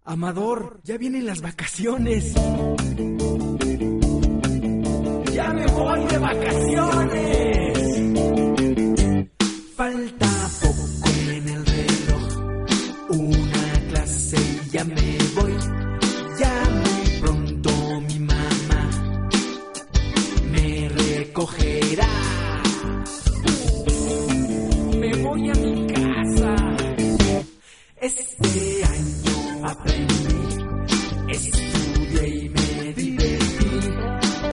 Amador, ya vienen las vacaciones. ¡Ya me voy de vacaciones! Falta poco en el reloj, una clase y ya me voy. Ya muy pronto mi mamá me recogerá. Me voy a mi casa. Este año aprendí